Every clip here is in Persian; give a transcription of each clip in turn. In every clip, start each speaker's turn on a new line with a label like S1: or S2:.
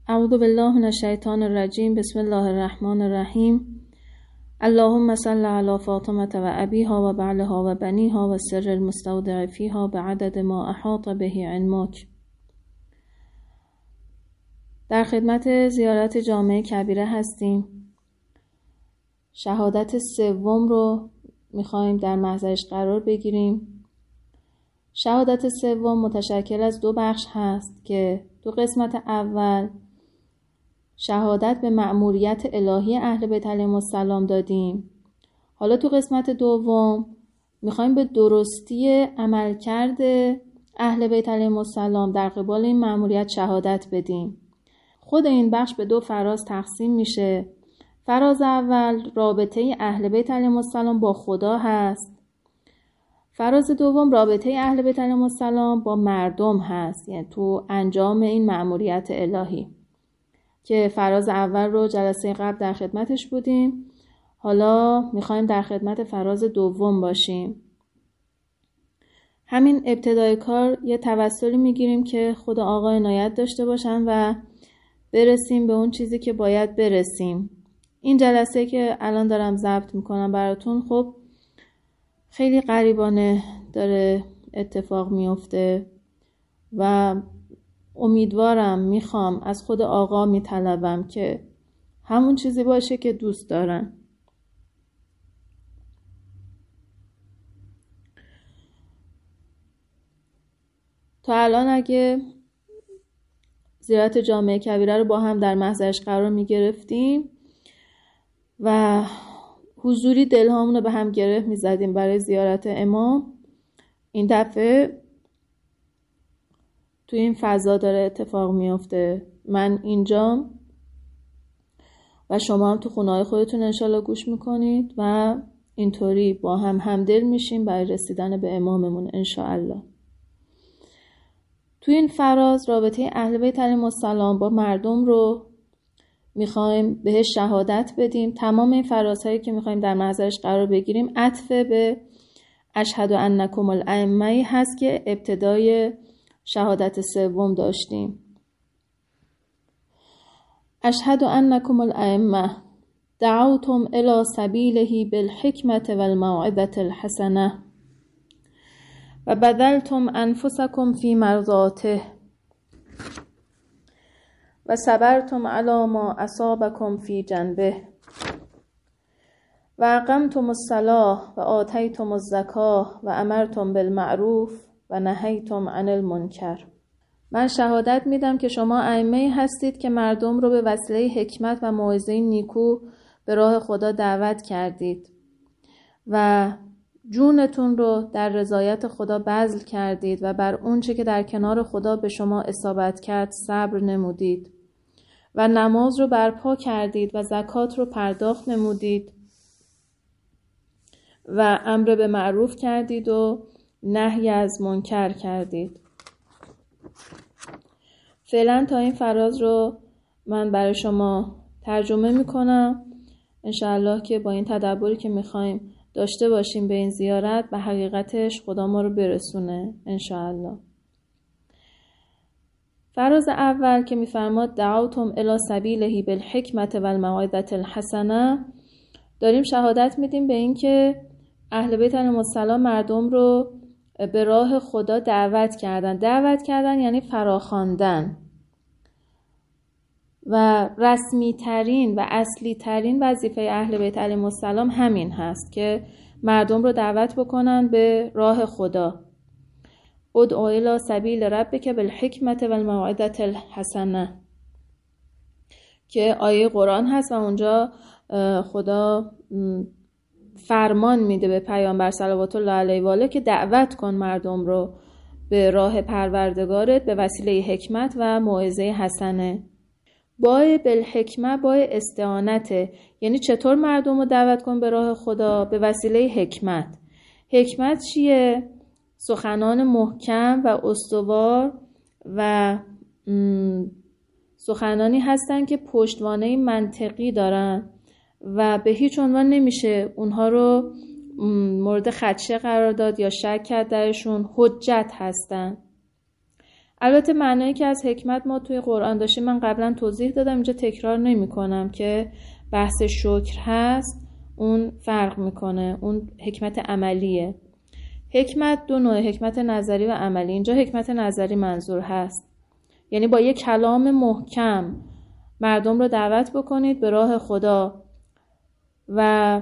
S1: اعوذ بالله من الشیطان الرجیم. بسم الله الرحمن الرحیم. اللهم صل علی فاطمه و ابیها و بعلها و بنیها و سر المستودع فیها بعدد ما احاط به علمک. در خدمت زیارت جامع کبیره هستیم. شهادت سوم رو میخوایم در محضرش قرار بگیریم. شهادت سوم متشکل از دو بخش هست که تو قسمت اول شهادت به مأموریت الهی اهل بیت علیهم السلام دادیم. حالا تو قسمت دوم میخوایم به درستی عملکرد اهل بیت علیهم السلام در قبال این مأموریت شهادت بدیم. خود این بخش به دو فراز تقسیم میشه. فراز اول رابطه اهل بیت علیهم السلام با خدا هست. فراز دوم رابطه اهل بیت علیهم السلام با مردم هست، یعنی تو انجام این مأموریت الهی که فراز اول رو جلسه قبل در خدمتش بودیم. حالا میخوایم در خدمت فراز دوم باشیم. همین ابتدای کار یه توسلی میگیریم که خدا آقا عنایت داشته باشن و برسیم به اون چیزی که باید برسیم. این جلسه که الان دارم ضبط میکنم براتون خب خیلی غریبانه داره اتفاق میفته و امیدوارم، میخوام از خود آقا میطلبم که همون چیزی باشه که دوست دارن. تا الان اگه زیارت جامع کبیره رو با هم در محضرش قرار میگرفتیم و حضوری دلهامون رو به هم گره میزدیم برای زیارت امام، این دفعه تو این فضا داره اتفاق میفته. من اینجام و شما هم تو خونه‌های خودتون انشالله گوش میکنید و اینطوری با هم همدل میشیم برای رسیدن به اماممون انشالله. تو این فراز رابطه اهل بیت علیهم السلام با مردم رو میخوایم بهش شهادت بدیم. تمام این فرازهایی که میخوایم در محضرش قرار بگیریم عطف به اشهد انکم الائمه هست که ابتدای شهادت سوم داشتیم. اشهد انکم الائمه دعوتم الی سبیله بالحکمة والموعظة الحسنة و بذلتم انفسکم فی مرضاته و صبرتم علی ما اصابکم فی جنبه و اقمتم الصلاة و آتیتم الزکاة و امرتم بالمعروف و نهیتم عن المنکر. من شهادت میدم که شما ائمه هستید که مردم رو به وسیله حکمت و موعظه نیکو به راه خدا دعوت کردید و جونتون رو در رضایت خدا بذل کردید و بر اون چه که در کنار خدا به شما اصابت کرد صبر نمودید و نماز رو برپا کردید و زکات رو پرداخت نمودید و امر به معروف کردید و نهی از منکر کردید. فعلا تا این فراز رو من برای شما ترجمه میکنم. انشاءالله که با این تدبری که میخوایم داشته باشیم به این زیارت به حقیقتش خدا ما رو برسونه انشاءالله. فراز اول که میفرماد دعوتم الی سبیله بالحکمة والموعظة الحسنة، داریم شهادت میدیم به این که اهل بیت علیهم السلام مردم رو به راه خدا دعوت کردن یعنی فراخواندن و رسمی ترین و اصلی ترین وظیفه اهل بیت علیهم السلام همین هست که مردم رو دعوت بکنن به راه خدا. ادعو الی سبیل ربک بالحکمة والموعظة الحسنة که آیه قرآن هست و اونجا خدا فرمان میده به پیامبر صلوات الله علیه و آله که دعوت کن مردم رو به راه پروردگارت به وسیله حکمت و موعظه حسنه. بای بالحکمه بای استعانته، یعنی چطور مردم رو دعوت کن به راه خدا؟ به وسیله حکمت. حکمت چیه؟ سخنان محکم و استوار و سخنانی هستن که پشتوانه منطقی دارن و به هیچ عنوان نمیشه اونها رو مورد خدشه قرار داد یا شک کرد درشون. حجت هستن. البته معنایی که از حکمت ما توی قرآن داشتیم من قبلا توضیح دادم، اینجا تکرار نمی کنم که بحث شکر هست اون فرق میکنه، اون حکمت عملیه. حکمت دو نوع، حکمت نظری و عملی. اینجا حکمت نظری منظور هست، یعنی با یک کلام محکم مردم رو دعوت بکنید به راه خدا و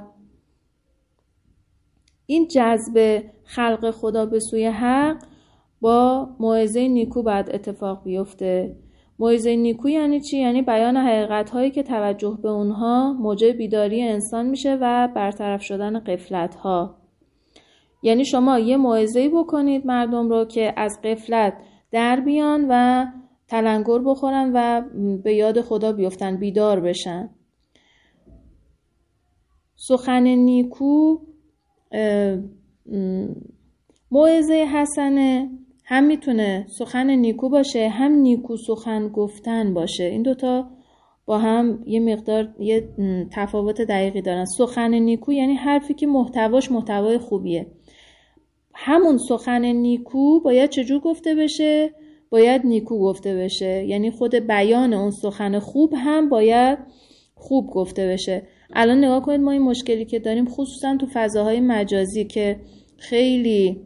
S1: این جذب خلق خدا به سوی حق با موعظه نیکو باید اتفاق بیفته. موعظه نیکو یعنی چی؟ یعنی بیان حقیقت هایی که توجه به اونها موجب بیداری انسان میشه و برطرف شدن غفلت ها. یعنی شما یه موعظه‌ای بکنید مردم رو که از غفلت در بیان و تلنگر بخورن و به یاد خدا بیفتن، بیدار بشن. سخن نیکو، موعظه حسنه هم میتونه سخن نیکو باشه، هم نیکو سخن گفتن باشه. این دوتا با هم یه مقدار یه تفاوت دقیقی دارن. سخن نیکو یعنی حرفی که محتواش محتوای خوبیه. همون سخن نیکو باید چجور گفته بشه؟ باید نیکو گفته بشه، یعنی خود بیان اون سخن خوب هم باید خوب گفته بشه. الان نگاه کنید ما این مشکلی که داریم خصوصا تو فضاهای مجازی که خیلی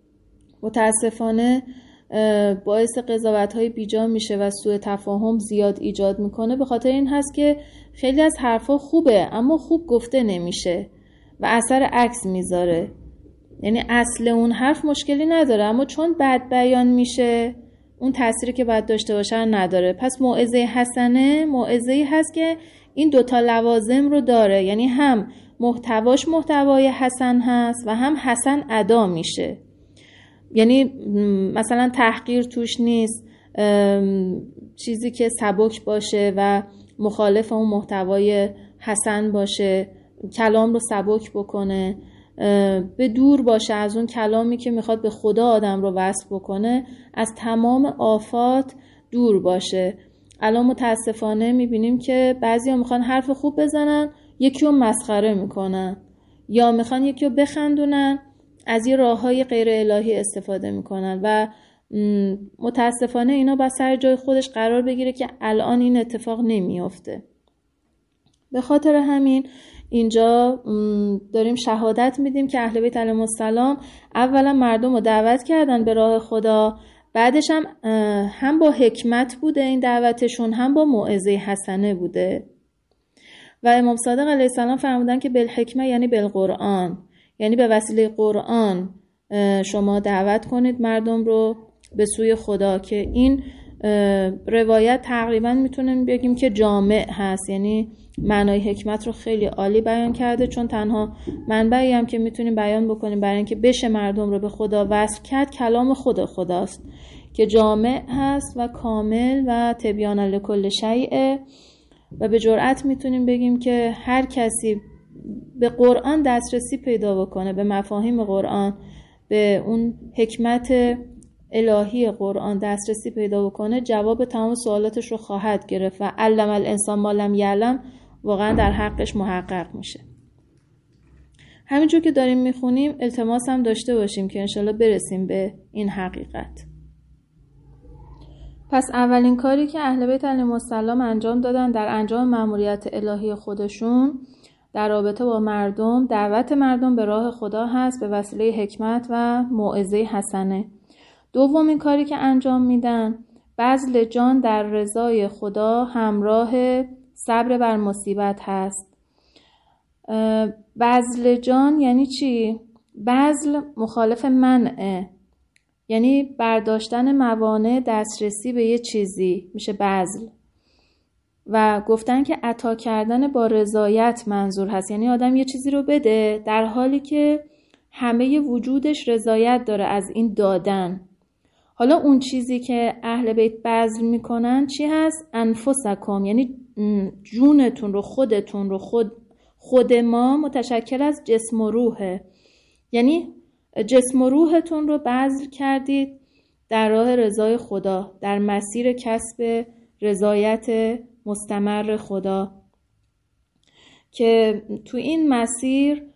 S1: متاسفانه باعث قضاوت‌های بیجا میشه و سوء تفاهم زیاد ایجاد میکنه، به خاطر این هست که خیلی از حرفا خوبه اما خوب گفته نمیشه و اثر عکس میذاره. یعنی اصل اون حرف مشکلی نداره اما چون بد بیان میشه اون تأثیری که باید داشته باشه نداره. پس موعظه حسنه موعظه‌ای هست که این دوتا لوازم رو داره، یعنی هم محتواش محتوای حسن هست و هم حسن ادا میشه. یعنی مثلا تحقیر توش نیست، چیزی که سبک باشه و مخالف اون محتوای حسن باشه، کلام رو سبک بکنه، به دور باشه از اون کلامی که میخواد به خدا آدم رو وصل بکنه، از تمام آفات دور باشه. الان متاسفانه میبینیم که بعضیا میخوان حرف خوب بزنن یکی رو مسخره میکنن یا میخوان یکی رو بخندونن، از یه راههای غیر الهی استفاده میکنن و متاسفانه اینا با سر جای خودش قرار بگیره که الان این اتفاق نمیافته. به خاطر همین اینجا داریم شهادت میدیم که اهل بیت علیهم السلام اولا مردم رو دعوت کردن به راه خدا، بعدش هم با حکمت بوده این دعوتشون، هم با موعظه حسنه بوده. و امام صادق علیه السلام فرمودن که بالحکمه یعنی بالقرآن، یعنی به وسیله قرآن شما دعوت کنید مردم رو به سوی خدا، که این روایت تقریبا میتونیم بگیم که جامع هست، یعنی معنای حکمت رو خیلی عالی بیان کرده، چون تنها منبعی هم که میتونیم بیان بکنیم برای اینکه بشه مردم رو به خدا وصل کرد کلام خداست که جامع هست و کامل و تبیان لکل شیء. و به جرئت میتونیم بگیم که هر کسی به قرآن دسترسی پیدا بکنه، به مفاهیم قرآن، به اون حکمت الهی قرآن دسترسی پیدا بکنه، جواب تمام سوالاتش رو خواهد گرفت و علم الانسان ما لم یعلم واقعا در حقش محقق میشه. همینجور که داریم میخونیم التماس هم داشته باشیم که انشالله برسیم به این حقیقت. پس اولین کاری که اهل بیت علیهم السلام انجام دادن در انجام مأموریت الهی خودشون در رابطه با مردم، دعوت مردم به راه خدا هست به وسیله حکمت و موعظه حسنه. دومین کاری که انجام میدن بذل جان در رضای خدا همراه صبر بر مصیبت هست. بذل جان یعنی چی؟ بذل مخالف منعه، یعنی برداشتن موانع دسترسی به یه چیزی میشه بذل. و گفتن که عطا کردن با رضایت منظور هست، یعنی آدم یه چیزی رو بده در حالی که همه وجودش رضایت داره از این دادن. حالا اون چیزی که اهل بیت بذل میکنن چی هست؟ انفسکم، یعنی جونتون رو، خودتون رو. خود ما متشکل از جسم و روحه، یعنی جسم و روحتون رو بذل کردید در راه رضای خدا، در مسیر کسب رضایت مستمر خدا، که تو این مسیر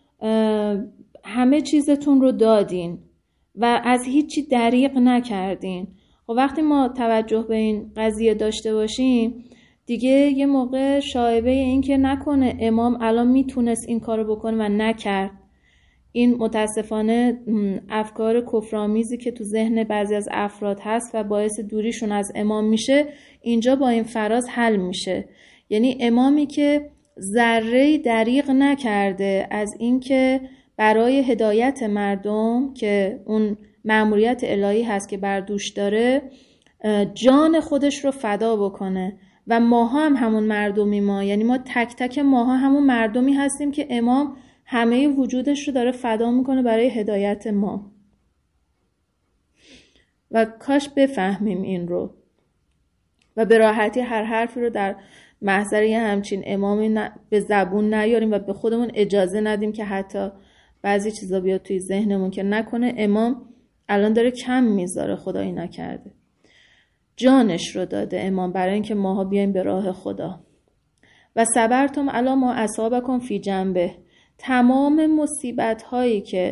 S1: همه چیزتون رو دادین و از هیچی دریغ نکردین. خب وقتی ما توجه به این قضیه داشته باشیم دیگه یه موقع شایبه این که نکنه امام الان میتونست این کارو بکنه و نکرد. این متاسفانه افکار کفرآمیزی که تو ذهن بعضی از افراد هست و باعث دوریشون از امام میشه اینجا با این فراز حل میشه. یعنی امامی که ذره دریغ نکرده از اینکه برای هدایت مردم که اون مأموریت الهی هست که بر دوش داره جان خودش رو فدا بکنه و ماها هم همون مردمی ما، یعنی ما تک تک ماها همون مردمی هستیم که امام همه وجودش رو داره فدا میکنه برای هدایت ما و کاش بفهمیم این رو و به راحتی هر حرفی رو در محضر یه همچین امامی به زبون نیاریم و به خودمون اجازه ندیم که حتی بعضی چیزا بیاد توی ذهنمون که نکنه امام الان داره کم میذاره، خدایی نکرده جانش رو داده امام برای اینکه ماها بیایم به راه خدا. و صبرتم علی ما اصابکم فی جنبه، تمام مصیبت هایی که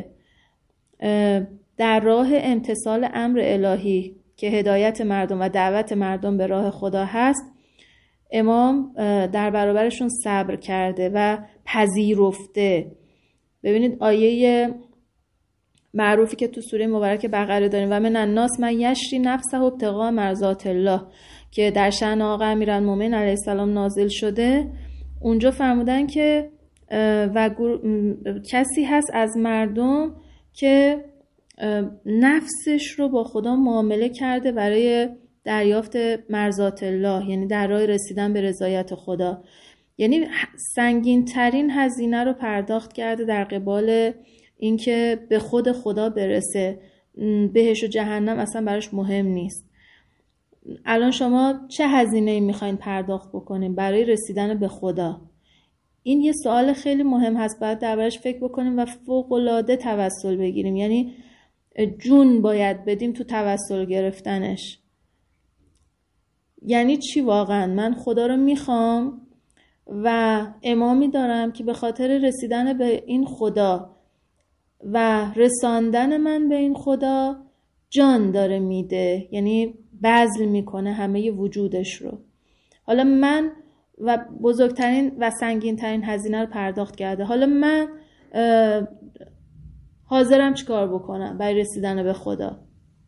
S1: در راه امتثال امر الهی که هدایت مردم و دعوت مردم به راه خدا هست امام در برابرشون صبر کرده و پذیرفته. ببینید آیه معروفی که تو سوره مبارکه بقره داریم و من الناس من یشری نفسه ابتغاء مرضات الله که در شأن آقا امیرالمومنین علیه السلام نازل شده، اونجا فرمودن که و کسی هست از مردم که نفسش رو با خدا معامله کرده برای دریافت مرضات الله، یعنی در راه رسیدن به رضایت خدا، یعنی سنگین ترین هزینه رو پرداخت کرده در قبال اینکه به خود خدا برسه. بهش و جهنم اصلا براش مهم نیست. الان شما چه هزینه‌ای میخواین پرداخت بکنین برای رسیدن به خدا؟ این یه سوال خیلی مهم هست، باید دربارش فکر بکنیم و فوق‌العاده توسل بگیریم، یعنی جون باید بدیم تو توسل گرفتنش. یعنی چی واقعا؟ من خدا رو میخوام و امامی دارم که به خاطر رسیدن به این خدا و رساندن من به این خدا جان داره میده، یعنی بذل میکنه همه وجودش رو. حالا من و بزرگترین و سنگینترین هزینه رو پرداخت کرده، حالا من حاضرم چیکار بکنم برای رسیدن به خدا.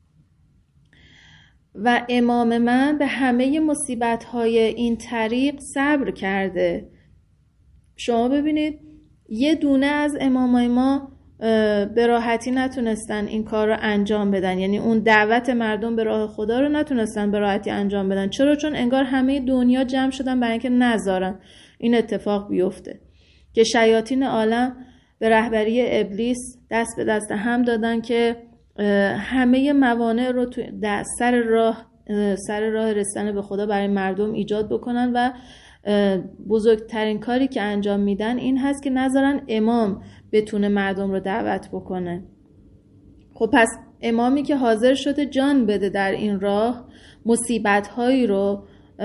S1: و امام من به همه مصیبت‌های این طریق صبر کرده. شما ببینید یه دونه از امامای ما به راحتی نتونستن این کار رو انجام بدن، یعنی اون دعوت مردم به راه خدا رو نتونستن به راحتی انجام بدن. چرا؟ چون انگار همه دنیا جمع شدن برای اینکه نذارن این اتفاق بیفته، که شیاطین عالم به رهبری ابلیس دست به دست هم دادن که همه موانع رو سر راه رسیدن به خدا برای مردم ایجاد بکنن و بزرگترین کاری که انجام میدن این هست که نذارن امام بتونه مردم رو دعوت بکنه. خب پس امامی که حاضر شده جان بده در این راه، مصیبت‌هایی رو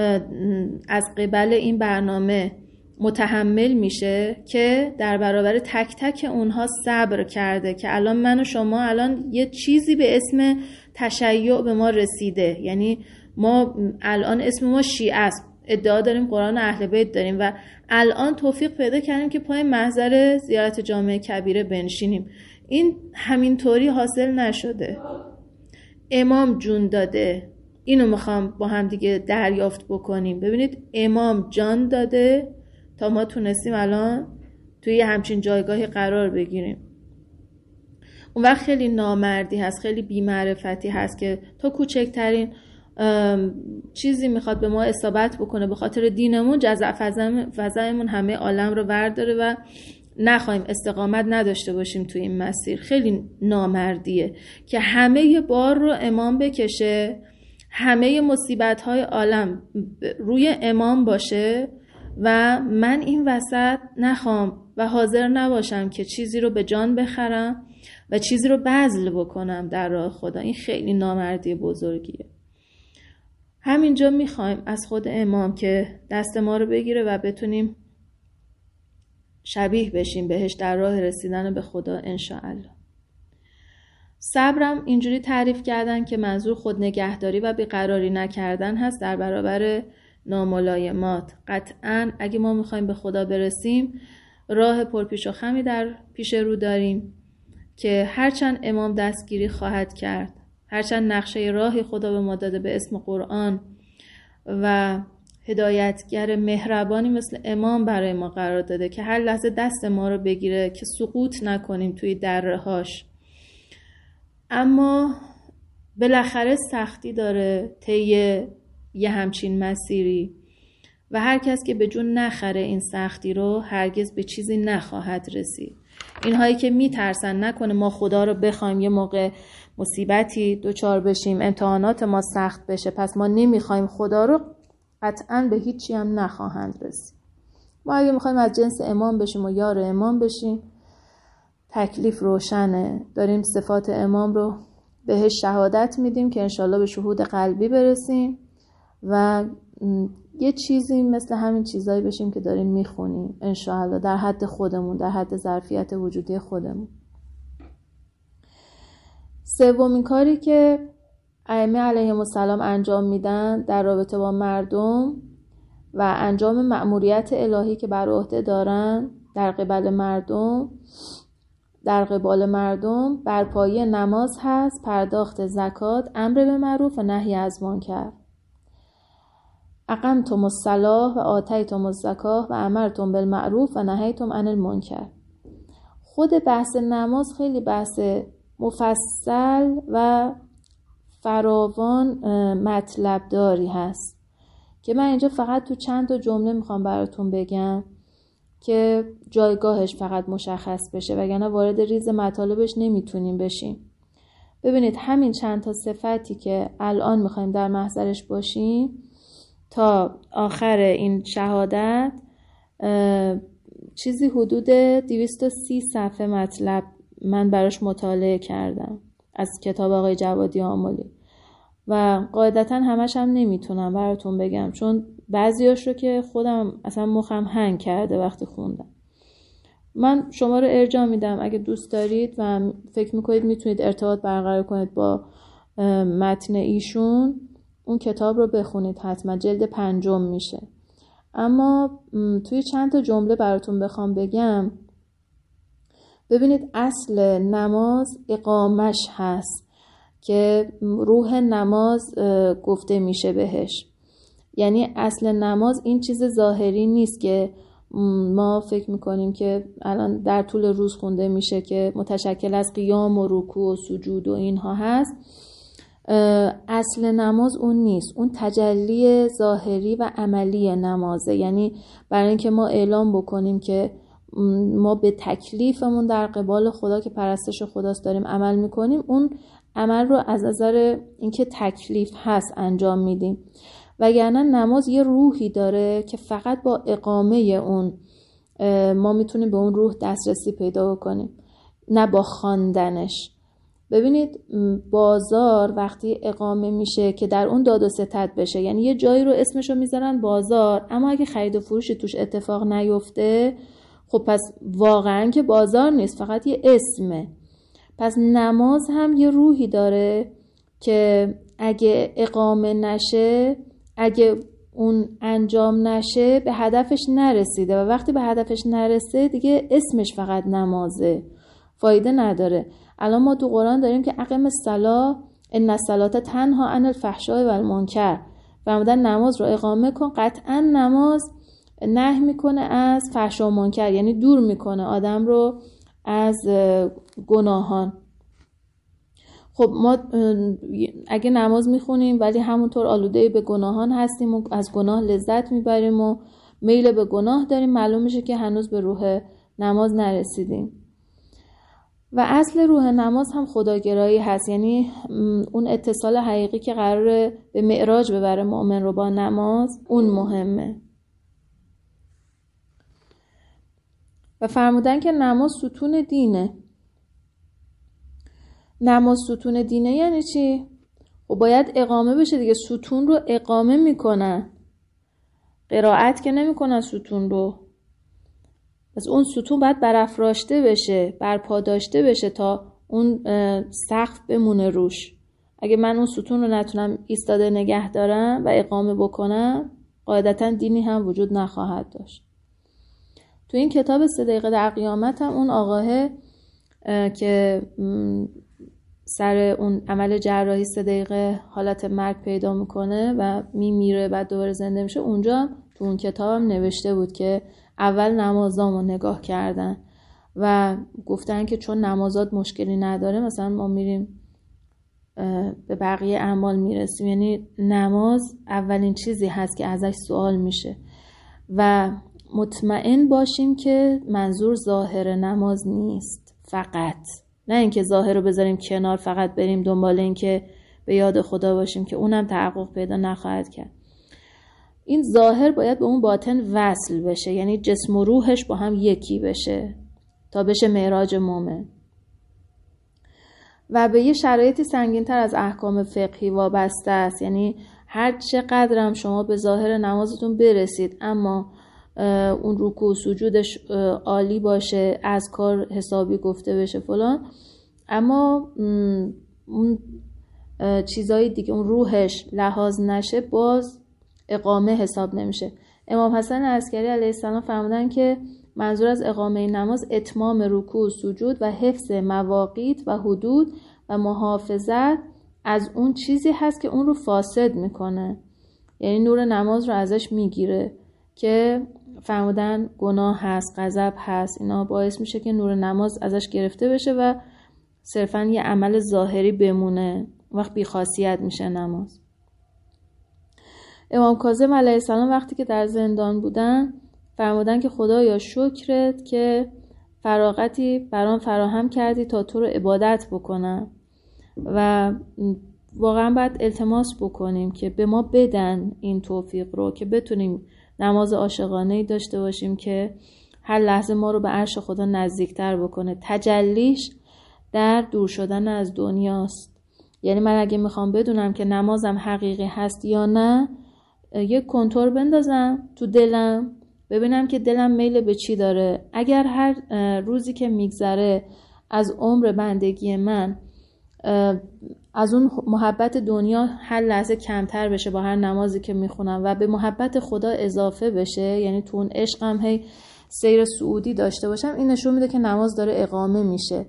S1: از قبل این برنامه متحمل میشه که در برابر تک تک اونها صبر کرده. که الان من و شما الان یه چیزی به اسم تشیع به ما رسیده، یعنی ما الان اسم ما شیعه است، ادعا داریم قرآن اهل بیت داریم و الان توفیق پیدا کردیم که پای محضر زیارت جامع کبیره بنشینیم. این همینطوری حاصل نشده، امام جون داده. اینو میخوام با هم دیگه دریافت بکنیم. ببینید امام جان داده تا ما تونستیم الان توی همچین جایگاهی قرار بگیریم. اون وقت خیلی نامردی هست، خیلی بی‌معرفتی هست که تا کوچکترین چیزی میخواد به ما اصابت بکنه به خاطر دینمون، جزع فضایمون همه عالم رو ورداره و نخواهیم استقامت نداشته باشیم توی این مسیر. خیلی نامردیه که همه بار رو امام بکشه، همه مصیبت‌های عالم روی امام باشه و من این وسط نخوام و حاضر نباشم که چیزی رو به جان بخرم و چیزی رو بذل بکنم در راه خدا. این خیلی نامردی بزرگیه. همینجا میخوایم از خود امام که دست ما رو بگیره و بتونیم شبیه بشیم بهش در راه رسیدن به خدا انشاءالله. صبرم اینجوری تعریف کردن که منظور خود نگهداری و بیقراری نکردن هست در برابر ناملایمات. قطعاً اگه ما میخوایم به خدا برسیم راه پرپیش و خمی در پیش رو داریم که هرچند امام دستگیری خواهد کرد، هرچند نقشه راهی خدا به ما داده به اسم قرآن و هدایتگر مهربانی مثل امام برای ما قرار داده که هر لحظه دست ما رو بگیره که سقوط نکنیم توی درهاش، اما بالاخره سختی داره طی یه همچین مسیری و هر کس که به جون نخره این سختی رو هرگز به چیزی نخواهد رسید. اینهایی که میترسن نکنه ما خدا رو بخوایم یه موقع مصیبتی دوچار بشیم، امتحانات ما سخت بشه پس ما نمیخوایم خدا رو، قطعاً به هیچی هم نخواهند رسید. ما اگه میخوایم از جنس امام بشیم و یار امام بشیم تکلیف روشنه، داریم صفات امام رو بهش شهادت میدیم که انشالله به شهود قلبی برسیم و یه چیزی مثل همین چیزایی بشیم که داریم میخونیم انشالله در حد خودمون، در حد ظرفیت وجودی خودمون. سومین کاری که ائمه علیهم السلام انجام میدن در رابطه با مردم و انجام مأموریت الهی که بر عهده دارن در قبال مردم برپایی نماز هست، پرداخت زکات، امر به معروف و نهی از منکر. اقمتم الصلاة و آتیتم الزکاة و امرتم بالمعروف و نهیتم عن المنکر. خود بحث نماز خیلی بحث مفصل و فراوان مطلب داری هست که من اینجا فقط تو چند تا جمله میخوام براتون بگم که جایگاهش فقط مشخص بشه وگرنه وارد ریز مطالبش نمیتونیم بشیم. ببینید همین چند تا صفتی که الان میخوایم در محضرش باشیم تا آخر این شهادت چیزی حدود 230 صفحه مطلب من براش مطالعه کردم از کتاب آقای جوادی آملی و قاعدتا همش هم نمیتونم براتون بگم چون بعضیاش رو که خودم اصلا مخم هنگ کرده وقتی خوندم. من شما رو ارجاع میدم اگه دوست دارید و فکر میکنید میتونید ارتباط برقرار کنید با متن ایشون اون کتاب رو بخونید، حتما جلد 5 میشه. اما توی چند تا جمله براتون بخوام بگم، ببینید اصل نماز اقامش هست که روح نماز گفته میشه بهش. یعنی اصل نماز این چیز ظاهری نیست که ما فکر میکنیم که الان در طول روز خونده میشه که متشکل از قیام و رکوع و سجود و اینها هست. اصل نماز اون نیست، اون تجلی ظاهری و عملی نمازه. یعنی برای اینکه ما اعلام بکنیم که ما به تکلیفمون در قبال خدا که پرستش خداست داریم عمل میکنیم، اون عمل رو از نظر اینکه تکلیف هست انجام میدیم. وگرنه نماز یه روحی داره که فقط با اقامه اون ما میتونیم به اون روح دسترسی پیدا کنیم، نه با خواندنش. ببینید بازار وقتی اقامه میشه که در اون داد و ستد بشه، یعنی یه جایی رو اسمشو میذارن بازار، اما اگه خرید و فروشی توش اتفاق نیفته خب پس واقعا که بازار نیست، فقط یه اسمه. پس نماز هم یه روحی داره که اگه اقامه نشه، اگه اون انجام نشه به هدفش نرسیده و وقتی به هدفش نرسه دیگه اسمش فقط نمازه، فایده نداره. الان ما تو قرآن داریم که اقیم الصلاة ان الصلاة تنها عن الفحشاء و المنکر، فرمودن نماز رو اقامه کن. قطعا نماز نهی میکنه از فحشا و منکر، یعنی دور میکنه آدم رو از گناهان. خب ما اگه نماز میخونیم ولی همونطور آلوده به گناهان هستیم و از گناه لذت میبریم و میل به گناه داریم، معلوم میشه که هنوز به روح نماز نرسیدیم. و اصل روح نماز هم خداگرایی هست، یعنی اون اتصال حقیقی که قراره به معراج ببره مؤمن رو با نماز، اون مهمه. و فرمودن که نماز ستون دینه. نماز ستون دینه یعنی چی؟ خب باید اقامه بشه دیگه، ستون رو اقامه میکنن، قرائت که نمیکنن ستون رو. پس اون ستون باید برافراشته بشه، برپا داشته بشه تا اون سقف بمونه روش. اگه من اون ستون رو نتونم ایستاده نگه دارم و اقامه بکنم، قاعدتا دینی هم وجود نخواهد داشت. تو این کتاب 3 دقیقه در قیامت هم اون آقاه که سر اون عمل جراحی 3 دقیقه حالت مرگ پیدا میکنه و میمیره و دوباره زنده میشه، اونجا تو اون کتاب هم نوشته بود که اول نمازامو نگاه کردن و گفتن که چون نمازات مشکلی نداره مثلا ما میریم به بقیه اعمال میرسیم. یعنی نماز اولین چیزی هست که ازش سوال میشه و مطمئن باشیم که منظور ظاهر نماز نیست فقط، نه اینکه ظاهر رو بذاریم کنار فقط بریم دنبال این که به یاد خدا باشیم که اونم تحقق پیدا نخواهد کرد. این ظاهر باید به اون باطن وصل بشه، یعنی جسم و روحش با هم یکی بشه تا بشه معراج مومن و به یه شرایطی سنگین‌تر از احکام فقهی وابسته است. یعنی هر چقدر هم شما به ظاهر نمازتون برسید اما اون رکوع و سجودش عالی باشه، اذکار حسابی گفته بشه فلان، اما اون چیزای دیگه اون روحش لحاظ نشه، باز اقامه حساب نمیشه. امام حسن عسکری علیه السلام فرمودن که منظور از اقامه نماز اتمام رکوع و سجود و حفظ مواقیت و حدود و محافظت از اون چیزی هست که اون رو فاسد میکنه، یعنی نور نماز رو ازش میگیره که فرمودن گناه هست، غضب هست، اینا باعث میشه که نور نماز ازش گرفته بشه و صرفا یه عمل ظاهری بمونه، وقت بی خاصیت میشه نماز. امام کاظم علیه السلام وقتی که در زندان بودن فرمودن که خدایا شکرت که فراغتی برام فراهم کردی تا تو رو عبادت بکنم و واقعا باید التماس بکنیم که به ما بدن این توفیق رو که بتونیم نماز عاشقانه‌ای داشته باشیم که هر لحظه ما رو به عرش خدا نزدیکتر بکنه. تجلیش در دور شدن از دنیاست. یعنی من اگه میخوام بدونم که نمازم حقیقی هست یا نه، یک کنترل بندازم تو دلم، ببینم که دلم میل به چی داره. اگر هر روزی که میگذره از عمر بندگی من از اون محبت دنیا هر لحظه کمتر بشه با هر نمازی که میخونم و به محبت خدا اضافه بشه، یعنی تو اون عشقم هی سیر صعودی داشته باشم، این نشون میده که نماز داره اقامه میشه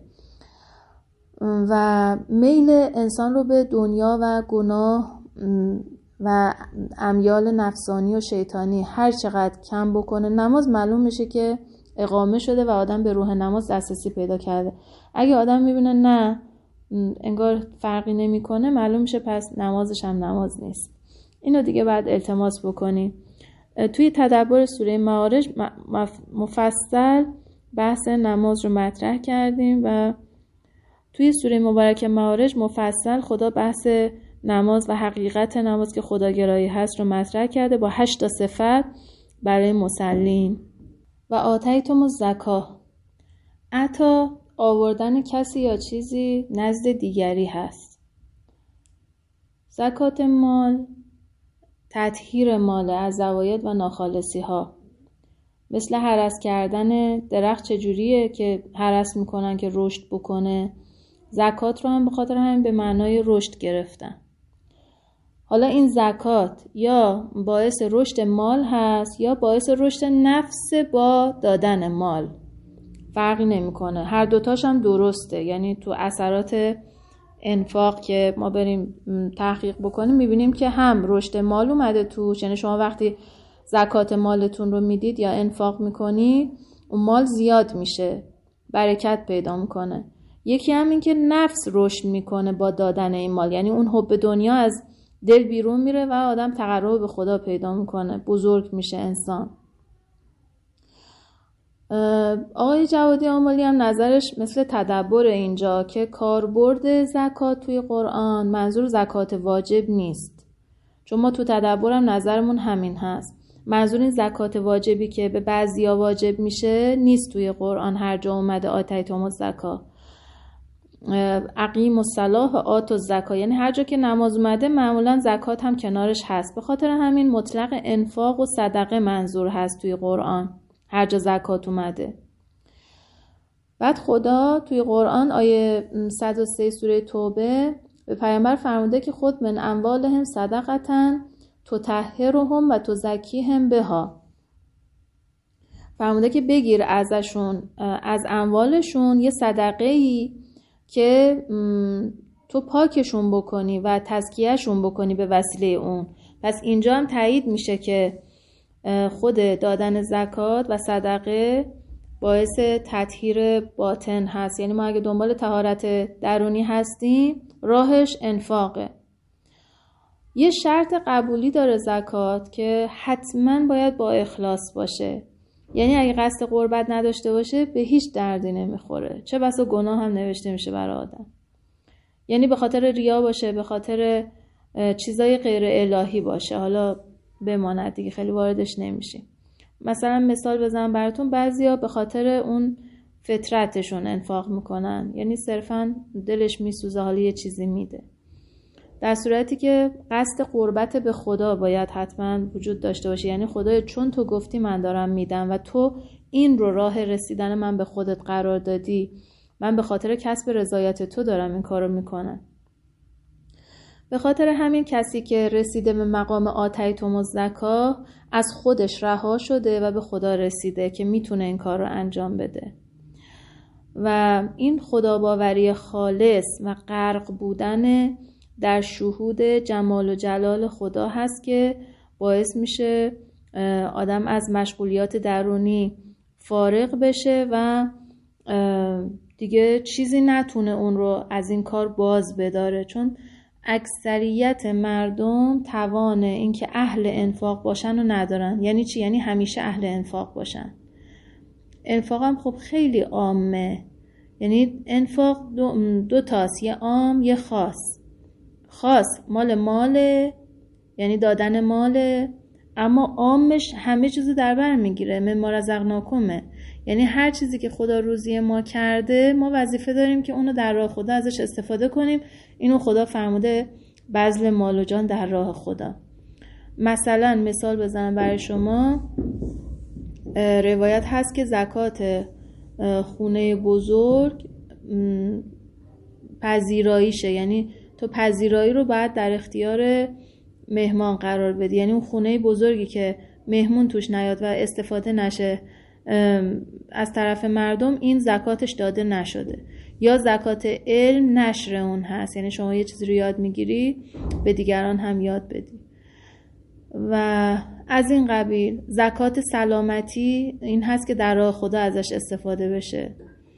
S1: و میل انسان رو به دنیا و گناه و امیال نفسانی و شیطانی هر چقدر کم بکنه، نماز معلوم میشه که اقامه شده و آدم به روح نماز دسترسی پیدا کرده. اگه آدم میبینه نه انگار فرقی نمیکنه، معلوم میشه پس نمازش هم نماز نیست. اینو دیگه بعد التماس بکنیم. توی تدبر سوره معارج مفصل بحث نماز رو مطرح کردیم و توی سوره مبارکه معارج مفصل خدا بحث نماز و حقیقت نماز که خداگرایی هست رو مطرح کرده با 8 تا صفت برای مصلین. و آتیتم الزکاه، عطا آوردن کسی یا چیزی نزد دیگری هست. زکات مال تطهیر مال از زواید و ناخالصی ها، مثل هرس کردن درخت چجوریه که هرس میکنن که رشد بکنه، زکات رو هم به خاطر همین به معنای رشد گرفتن. حالا این زکات یا باعث رشد مال هست یا باعث رشد نفس با دادن مال، فرقی نمیکنه، هر دوتاش هم درسته. یعنی تو اثرات انفاق که ما بریم تحقیق بکنیم میبینیم که هم رشد مال اومده توش، یعنی شما وقتی زکات مالتون رو میدید یا انفاق میکنید اون مال زیاد میشه، برکت پیدا میکنه. یکی هم این که نفس رشد میکنه با دادن این مال، یعنی اون حب دنیا از دل بیرون میره و آدم تقرب به خدا پیدا میکنه، بزرگ میشه انسان. آقای جوادی آملی هم نظرش مثل تدبر اینجا که کاربرد زکات توی قرآن منظور زکات واجب نیست، چون ما تو تدبرم نظرمون همین هست. منظور این زکات واجبی که به بعضیا واجب میشه نیست توی قرآن. هر جا اومده آتیتم الزکاه، اقیم الصلاة و آتوا الزکاه، یعنی هر جا که نماز اومده معمولا زکات هم کنارش هست. به خاطر همین مطلق انفاق و صدقه منظور هست توی قرآن هر جا زکات اومده. بعد خدا توی قرآن آیه 103 سوره توبه به پیامبر فرموده که خود من اموالهم صدقةً تطهرهم و تزکیهم بها. فرموده که بگیر ازشون، از اموالشون یه صدقه‌ای که تو پاکشون بکنی و تزکیهشون بکنی به وسیله اون. پس اینجا هم تایید میشه که خود دادن زکات و صدقه باعث تطهیر باطن هست. یعنی ما اگه دنبال طهارت درونی هستیم راهش انفاقه. یه شرط قبولی داره زکات که حتما باید با اخلاص باشه. یعنی اگه قصد قربت نداشته باشه به هیچ دردی نمیخوره، چه بسا گناه هم نوشته میشه برای آدم. یعنی به خاطر ریا باشه، به خاطر چیزای غیر الهی باشه، حالا بماند دیگه، خیلی واردش نمیشیم. مثلا مثال بزنم براتون، بعضیا به خاطر اون فطرتشون انفاق میکنن، یعنی صرفا دلش میسوزه حالا یه چیزی میده، در صورتی که قصد قربت به خدا باید حتما وجود داشته باشه. یعنی خدای چون تو گفتی من دارم میدم و تو این رو راه رسیدن من به خودت قرار دادی، من به خاطر کسب رضایت تو دارم این کارو میکنم. به خاطر همین کسی که رسیده به مقام آتیتم الزکاة از خودش رها شده و به خدا رسیده که میتونه این کار رو انجام بده. و این خداباوری خالص و غرق بودن در شهود جمال و جلال خدا هست که باعث میشه آدم از مشغولیات درونی فارغ بشه و دیگه چیزی نتونه اون رو از این کار باز بداره. چون اکثریت مردم توان این که اهل انفاق باشن رو ندارن. یعنی چی؟ یعنی همیشه اهل انفاق باشن. انفاق هم خب خیلی عامه. یعنی انفاق دو تاست، یه عام یه خاص. خاص ماله، یعنی دادن ماله، اما عامش همه چیزو در بر میگیره. مما رزقناکمه، یعنی هر چیزی که خدا روزی ما کرده ما وظیفه داریم که اونو در راه خدا ازش استفاده کنیم. اینو خدا فرموده بذل مال و جان در راه خدا. مثلا مثال بزنم برای شما، روایت هست که زکات خونه بزرگ پذیراییشه. یعنی تو پذیرایی رو باید در اختیار مهمان قرار بدی. یعنی اون خونه بزرگی که مهمون توش نیاد و استفاده نشه از طرف مردم، این زکاتش داده نشده. یا زکات علم نشر اون هست، یعنی شما یه چیزی رو یاد میگیری به دیگران هم یاد بدی. و از این قبیل زکات سلامتی این هست که در راه خدا ازش استفاده بشه.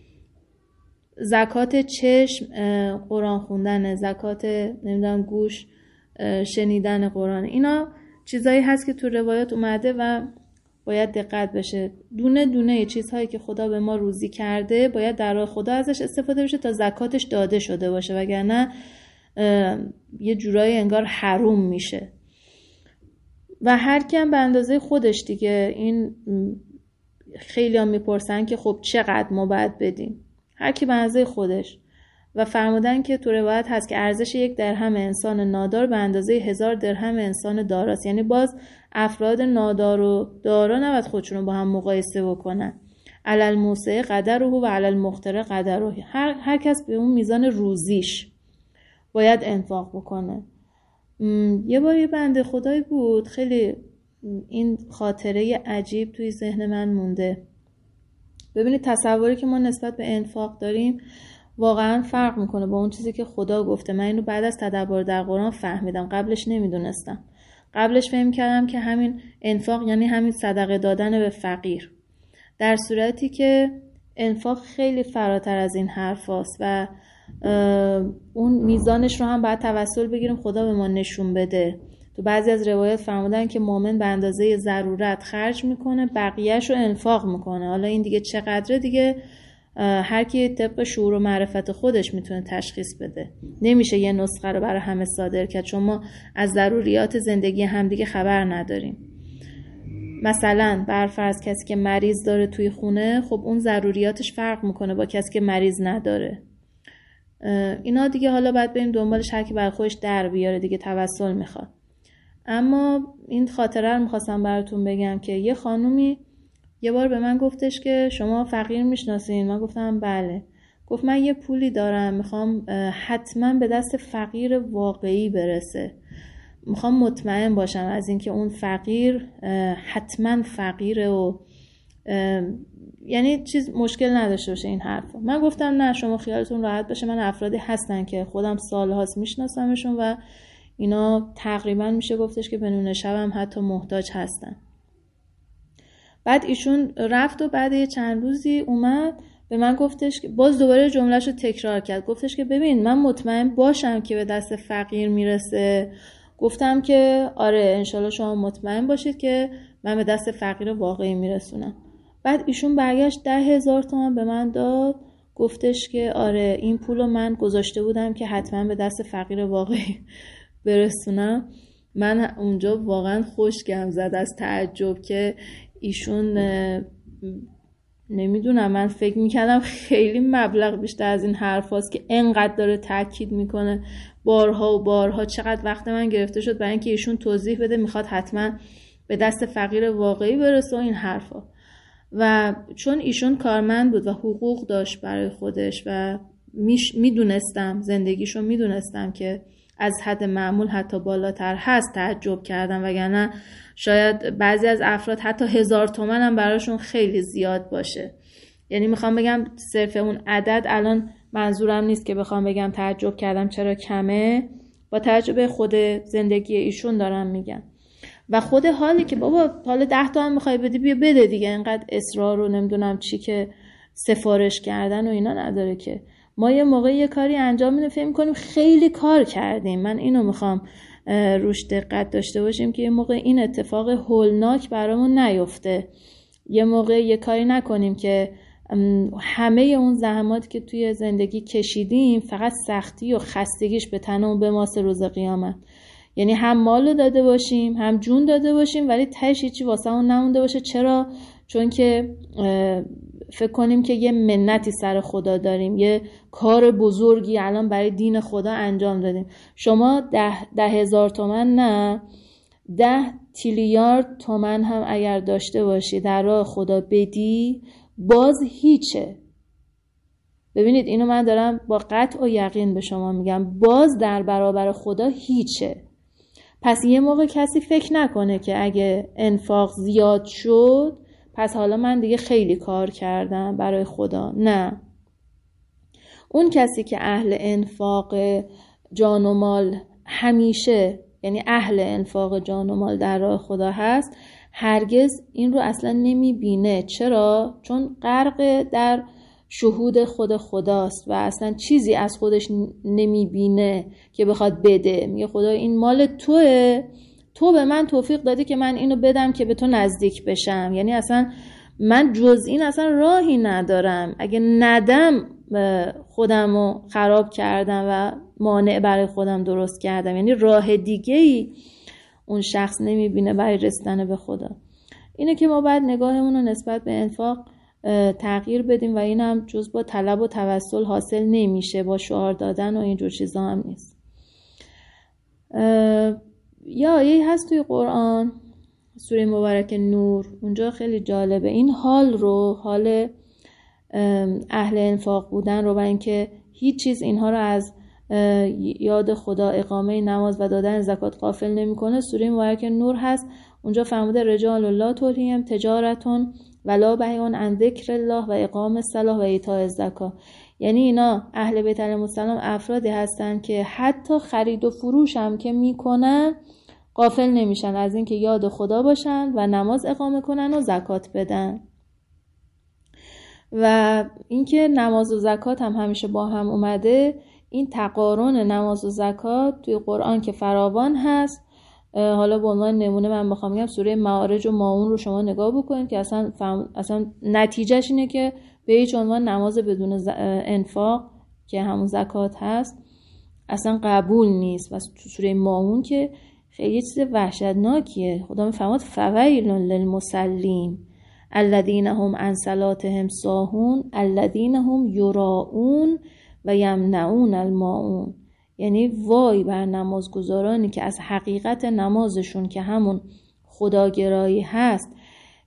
S1: زکات چشم قرآن خوندن، زکات نمیدونم گوش شنیدن قرآن، اینا چیزایی هست که تو روایات اومده و باید دقت بشه. دونه دونه چیزهایی که خدا به ما روزی کرده باید در راه خدا ازش استفاده بشه تا زکاتش داده شده باشه، وگرنه یه جورایی انگار حروم میشه. و هر کم به اندازه خودش دیگه. این خیلی هم میپرسن که خب چقدر ما باید بدیم؟ هر کی به اندازه خودش. و فرمودن که تو روایت هست که ارزش 1 درهم انسان نادار به اندازه 1000 درهم انسان داراست. یعنی باز افراد نادار و دارا نباید خودشون رو با هم مقایسه بکنن. علی الموسع قدره و علی المقتر قدره. هر کس به اون میزان روزیش باید انفاق بکنه. یه بار یه بنده خدایی بود، خیلی این خاطره عجیب توی ذهن من مونده. ببینید تصوری که ما نسبت به انفاق داریم واقعا فرق میکنه با اون چیزی که خدا گفته. من اینو بعد از تدبر در قرآن فهمیدم، قبلش نمیدونستم. قبلش فهم کردم که همین انفاق یعنی همین صدقه دادن به فقیر، در صورتی که انفاق خیلی فراتر از این حرف هست و اون میزانش رو هم باید توسل بگیریم خدا به ما نشون بده. تو بعضی از روایات فرمودن که مؤمن به اندازه ضرورت خرج میکنه، بقیهش رو انفاق میکنه. حالا این دیگه چقدره دیگه هر کی طبق شعور و معرفت خودش میتونه تشخیص بده. نمیشه یه نسخه رو برای همه صادر کرد، چون ما از ضروریات زندگی همدیگه خبر نداریم. مثلا برفرض کسی که مریض داره توی خونه، خب اون ضروریاتش فرق میکنه با کسی که مریض نداره. اینا دیگه حالا باید بریم دنبالش، هر کی برای خودش در بیاره دیگه، توسل میخواد. اما این خاطره رو میخواستم براتون بگم که یه خانومی یه بار به من گفتش که شما فقیر میشناسین؟ من گفتم بله. گفت من یه پولی دارم میخوام حتما به دست فقیر واقعی برسه، میخوام مطمئن باشم از اینکه اون فقیر حتما فقیره و یعنی چیز مشکل نداشته باشه این حرفا. من گفتم نه، شما خیالتون راحت باشه، من افرادی هستن که خودم سالهاست میشناسمشون و اینا تقریبا میشه گفتش که به نون شبم حتی محتاج هستن. بعد ایشون رفت و بعد یه چند روزی اومد به من گفتش که باز دوباره جملهشو تکرار کرد، گفتش که ببین من مطمئن باشم که به دست فقیر میرسه. گفتم که آره انشالله شما مطمئن باشید که من به دست فقیر واقعی میرسونم. بعد ایشون برگشت 10,000 تومان به من داد، گفتش که آره این پولو من گذاشته بودم که حتما به دست فقیر واقعی برسونم. من اونجا واقعا خشکم زد از تعجب که ایشون نمیدونم، من فکر میکردم خیلی مبلغ بیشتر از این حرف هاست که انقدر داره تاکید میکنه بارها و بارها. چقدر وقت من گرفته شد برای اینکه ایشون توضیح بده میخواد حتما به دست فقیر واقعی برسه و این حرفا. و چون ایشون کارمند بود و حقوق داشت برای خودش و میدونستم زندگیشو میدونستم که از حد معمول حتی بالاتر هست، تعجب کردم، وگرنه شاید بعضی از افراد حتی 1000 تومان هم براشون خیلی زیاد باشه. یعنی میخوام بگم صرف اون عدد الان منظورم نیست که بخوام بگم تعجب کردم چرا کمه، با تجربه خود زندگی ایشون دارم میگم. و خود حالی که بابا حالا 10 تا هم میخوای بدی بیا بده دیگه، اینقدر اصرار رو نمیدونم چی که سفارش کردن و اینا نداره که. ما یه موقع یه کاری انجام میدیم فکر می‌کنیم خیلی کار کردیم. من اینو میخوام روش دقت داشته باشیم که یه موقع این اتفاق هولناک برامون نیفته. یه موقع یه کاری نکنیم که همه اون زحماتی که توی زندگی کشیدیم فقط سختی و خستگیش به تنمون بماسه روز قیامت. یعنی هم مالو داده باشیم هم جون داده باشیم ولی تهش هیچی واسه اون نمونده باشه. چرا؟ چون که فکر کنیم که یه منتی سر خدا داریم، یه کار بزرگی الان برای دین خدا انجام دادیم. شما 10,000 تومان نه 10 تریلیارد تومان هم اگر داشته باشی در راه خدا بدی باز هیچه. ببینید اینو من دارم با قطع و یقین به شما میگم، باز در برابر خدا هیچه. پس یه موقع کسی فکر نکنه که اگه انفاق زیاد شد پس حالا من دیگه خیلی کار کردم برای خدا. نه، اون کسی که اهل انفاق جان و مال همیشه، یعنی اهل انفاق جان و مال در راه خدا هست، هرگز این رو اصلا نمیبینه. چرا؟ چون غرق در شهود خود خداست و اصلا چیزی از خودش نمیبینه که بخواد بده. میگه خدا این مال توئه، تو به من توفیق دادی که من اینو بدم که به تو نزدیک بشم. یعنی اصلا من جز این اصلا راهی ندارم، اگه ندم خودمو خراب کردم و مانع برای خودم درست کردم. یعنی راه دیگه‌ای اون شخص نمیبینه برای رسیدن به خدا. اینه که ما باید نگاهمون رو نسبت به انفاق تغییر بدیم و این هم جز با طلب و توسل حاصل نمیشه، با شعار دادن و اینجور چیزا هم نیست. یا آیه هست توی قرآن سوره مبارک نور، اونجا خیلی جالبه این حال اهل انفاق بودن رو و اینکه هیچ چیز اینها رو از یاد خدا، اقامه نماز و دادن زکات غافل نمیکنه. سوره مبارک نور هست، اونجا فرموده رجال لا تلهیهم تجارتون ولا بیع عن ذکر الله و اقام الصلاة و ایتاء الزکات. یعنی اینا اهل بیت علیهم السلام افرادی هستن که حتی خرید و فروش هم که میکنن غافل نمیشن از اینکه یاد خدا باشن و نماز اقامه کنن و زکات بدن. و اینکه نماز و زکات هم همیشه با هم اومده، این تقارن نماز و زکات توی قرآن که فراوان هست. حالا به عنوان نمونه من بخوام بگم سوره معارج و ماعون رو شما نگاه بکنید که اصلا نتیجهش اینه که به هیچ عنوان نماز بدون انفاق که همون زکات هست اصلا قبول نیست. و سوره ماعون که خیلی چیز وحشتناکیه، خدا میفرماد فویل للمصلین الذین هم عن صلاتهم ساهون الذین هم یراؤون و یمنعون الماعون. یعنی وای بر نمازگزارانی که از حقیقت نمازشون که همون خداگرایی هست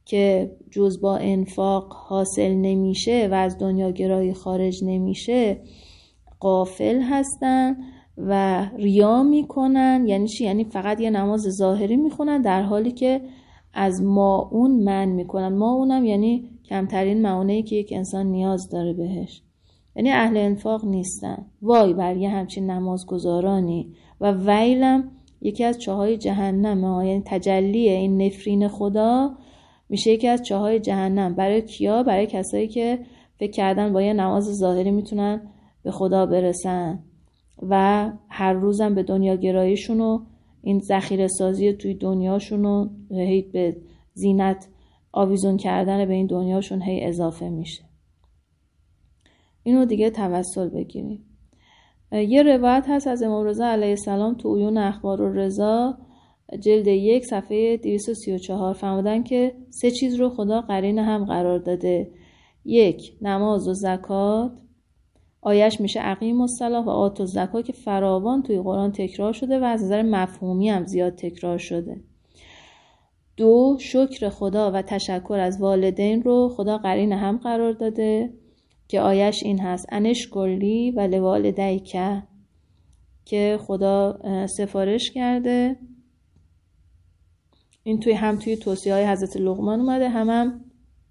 S1: که جز با انفاق حاصل نمیشه و از دنیاگرایی خارج نمیشه غافل هستن و ریا میکنن. یعنی چی؟ یعنی فقط یه نماز ظاهری میخونن در حالی که از ماعون منع میکنن. ماعونم یعنی کمترین معونه‌ای که یک انسان نیاز داره بهش، یعنی اهل انفاق نیستن. وای بر یه همچین نمازگزارانی و ویلم یکی از چاهای جهنمه. یعنی تجلی این نفرین خدا میشه یکی از چاهای جهنم. برای کیا؟ برای کسایی که فکر کردن با یه نماز ظاهری میتونن به خدا برسن و هر روزم به دنیا گراییشون و این ذخیره سازی توی دنیاشون و هی به زینت آویزون کردن به این دنیاشون هی اضافه میشه. اینو دیگه توسل بگیریم. یه روایت هست از امام رضا علیه السلام تو عیون اخبار الرضا جلد 1 صفحه 234 فرمودن که 3 چیز رو خدا قرین هم قرار داده. 1 نماز و زکات، آیش میشه اقیم الصلاة و آتوا الزکات که فراوان توی قرآن تکرار شده و از نظر مفهومی هم زیاد تکرار شده. 2 شکر خدا و تشکر از والدین رو خدا قرین هم قرار داده که آیش این هست انشکرلی و لوالدیک، که خدا سفارش کرده. این توی توصیه های حضرت لقمان اومده، هم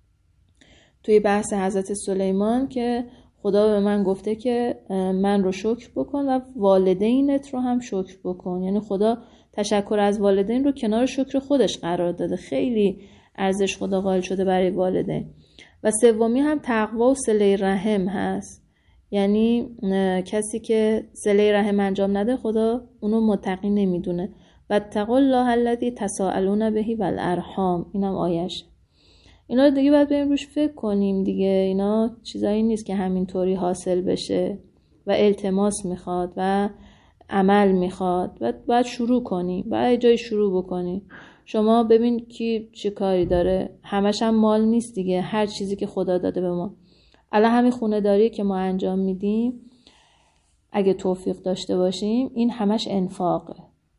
S1: توی بحث حضرت سلیمان که خدا به من گفته که من رو شکر بکن و والدینت رو هم شکر بکن. یعنی خدا تشکر از والدین رو کنار شکر خودش قرار داده. خیلی ارزش خدا قائل شده برای والدین. و 3 هم تقوا و صله رحم هست. یعنی کسی که صله رحم انجام نده خدا اونو متقی نمیدونه. و اتقوا الله الذی تساءلون به و الارحام، اینم آیش. اینا رو دیگه باید بریم روش فکر کنیم دیگه. اینا چیزایی نیست که همینطوری حاصل بشه و التماس میخواد و عمل میخواد و باید شروع کنی، باید جای شروع بکنی. شما ببین کی چه کاری داره، همش هم مال نیست دیگه. هر چیزی که خدا داده به ما، الان همین خونه داری که ما انجام میدیم اگه توفیق داشته باشیم این همش انفاقه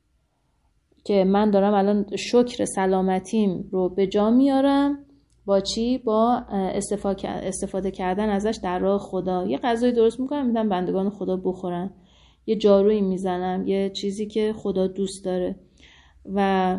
S1: که من دارم الان شکر سلامتیم رو به جا میارم. با چی؟ با استفاده کردن ازش در راه خدا. یه غذای درست میکنم میدم بندگان خدا بخورن، یه جارویی میزنم، یه چیزی که خدا دوست داره. و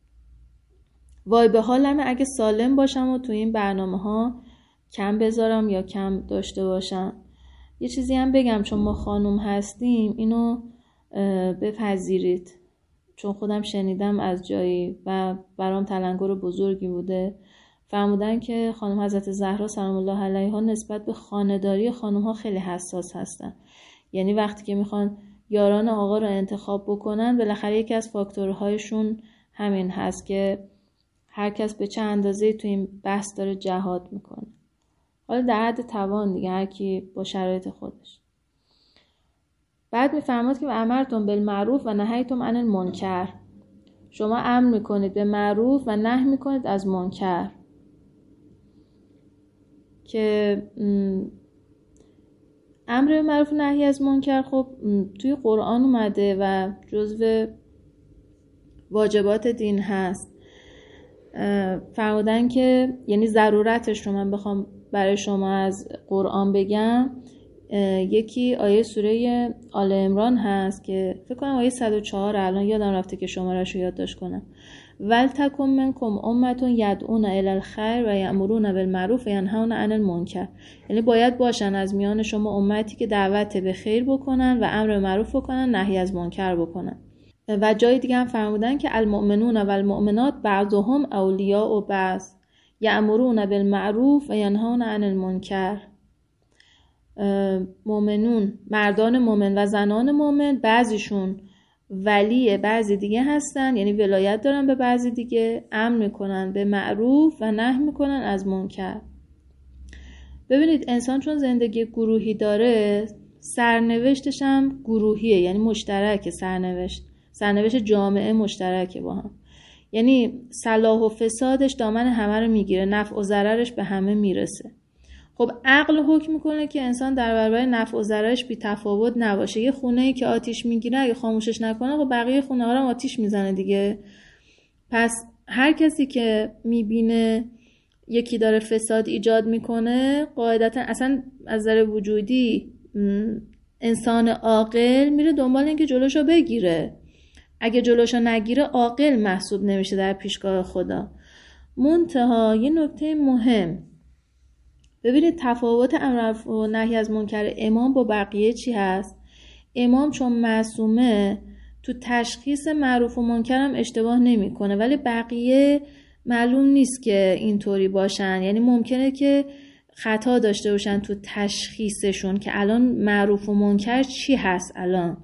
S1: وای به حالم اگه سالم باشم و تو این برنامه ها کم بذارم یا کم داشته باشم. یه چیزی هم بگم چون ما خانوم هستیم، اینو بپذیرید، چون خودم شنیدم از جایی و برام تلنگر بزرگی بوده. فرمودن که خانم حضرت زهرا سلام الله علیها نسبت به خانه‌داری خانم‌ها خیلی حساس هستن. یعنی وقتی که میخوان یاران آقا رو انتخاب بکنن، بالاخره یکی از فاکتورهایشون همین هست که هر کس به چه اندازه‌ای تو این بحث داره جهاد میکنه. حالا در حد توان دیگه، هر کی با شرایط خودش. بعد میفرماد که امرتم بالمعروف و نهیتم عن المنکر، شما امر میکنید به معروف و نهی میکنید از منکر. که امر به معروف و نهی از منکر خب توی قرآن اومده و جزو واجبات دین هست. فرمودن که یعنی ضرورتش رو من بخوام برای شما از قرآن بگم، یکی آیه سوره آل عمران هست که فکر کنم آیه 104، الان یادم رفته که شماره‌شو یادداشت کنم. ولتکن منکم امة یدعون الی الخیر و یأمرون بالمعروف و ینهون عن المنکر. یعنی باید باشن از میان شما امتی که دعوت به خیر بکنن و امر معروف بکنن، نهی از منکر بکنن. و جای دیگه هم فرمودن که المؤمنون و المؤمنات بعضهم اولیاء بعض یأمرون بالمعروف و ینهون عن المنکر. مؤمنون، مردان مؤمن و زنان مؤمن، بعضیشون ولی بعضی دیگه هستن، یعنی ولایت دارن به بعضی دیگه، امر میکنن به معروف و نهی میکنن از منکر. ببینید انسان چون زندگی گروهی داره، سرنوشتش هم گروهیه، یعنی مشترک. سرنوشت جامعه مشترکه با هم. یعنی صلاح و فسادش دامن همه رو میگیره، نفع و ضررش به همه میرسه. خب عقل حکم میکنه که انسان در برابر نفع و ضررش بی تفاوت نباشه. یه خونه‌ای که آتیش میگیره اگه خاموشش نکنه خب بقیه خونه‌ها رو آتیش میزنه دیگه. پس هر کسی که میبینه یکی داره فساد ایجاد میکنه، قاعدتا اصلا از نظر وجودی انسان عاقل میره دنبال اینکه جلوشو بگیره. اگه جلوشو نگیره عاقل محسوب نمیشه در پیشگاه خدا. منتها یه نکته مهم، ببینید تفاوت امر و نهی از منکر امام با بقیه چی هست؟ امام چون معصومه تو تشخیص معروف و منکر هم اشتباه نمیکنه، ولی بقیه معلوم نیست که اینطوری باشن. یعنی ممکنه که خطا داشته باشن تو تشخیصشون که الان معروف و منکر چی هست الان